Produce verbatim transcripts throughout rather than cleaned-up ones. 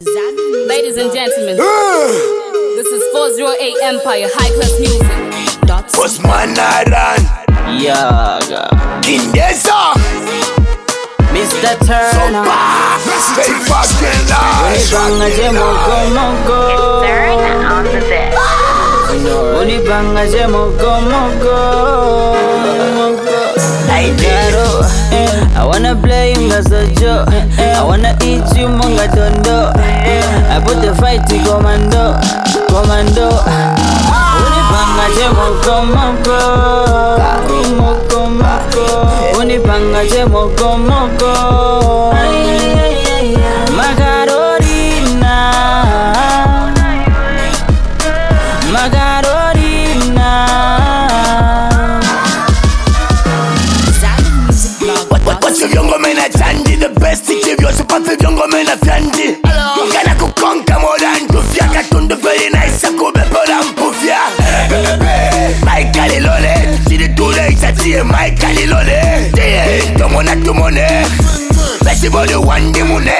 Ladies and gentlemen, this is four oh eight Empire High Class Music. Dots. Osman Aran Yaga Kindesa Mister Turner Stay fucking live Unibanga je mogo mogo Turn on the bed. Unibanga je mogo mogo I Garo, I wanna play you as a joke. I wanna eat you monga dondo. I put the fight to commando, commando. Unibanga je mogo mogo, mogo mogo. Unibanga je mogo mogo. Macarorina, Macarorina. What's your younger man at Sandy? The best to give you super for younger man at Sandy. Gana kukonka moran kufia katundu very nice akube poran pufia. Michael Ilole, see the two days I see Michael Ilole. Yeah, tomona tomone, best body one day mune.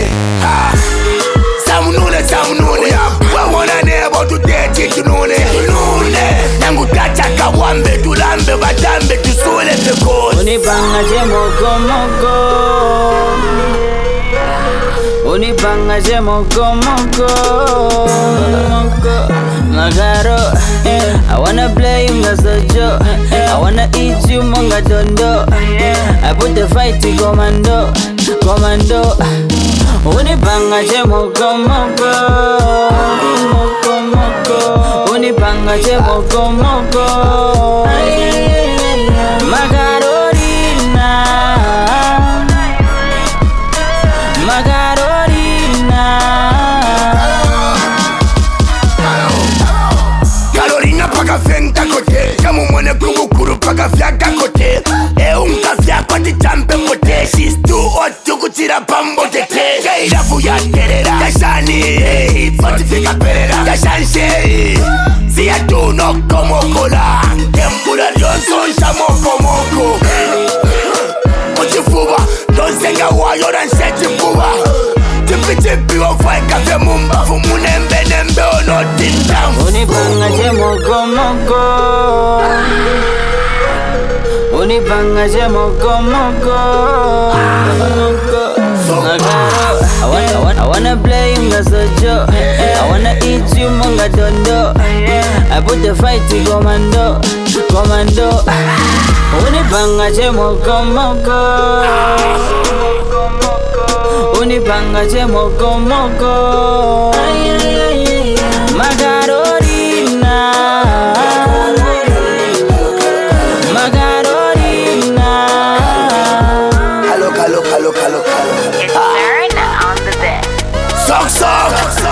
Samunune samunune, wa wana nebo tu tete tunune. Nangu tacha kawambe tulambe batambe tusule pekos. Unibanga je mogo mogo, Unibanga je mogo mogo, Magaro, I wanna play you as a joke. I wanna eat you monga dondo. I put the fight to commando, commando. Unibanga je mogo mogo, mogo mogo. Unibanga je mogo mogo, Macarorina, Macarorina. Carolina paka fenta kote, kamu mwene kubukuru paka fiaka kote. E unka fiako ti champe kote, she's too hot to kuchira pambo tete. Keira fuya terera, kashani eh, fortifika perera, kashanshe. Siya tu no como cola, kembura Johnson shamoko moko. Uchifuba, donsenga wayo dan seti fuba. Tipi tipi wa fai kafe mumba, fumune mbe nembe ono tindam. Unibanga je mogo mogo, Unibanga je mogo mogo, Magaro, I wanna, I wanna, I wanna play you as a joke. I wanna eat you monga dondo. I put the fight to commando, commando. Unibanga je mogo mogo, Unibanga je mogo mogo, Macarorina, Macarorina. Hello, hello, hello, hello, hello. Turn on the bed. Suck, suck.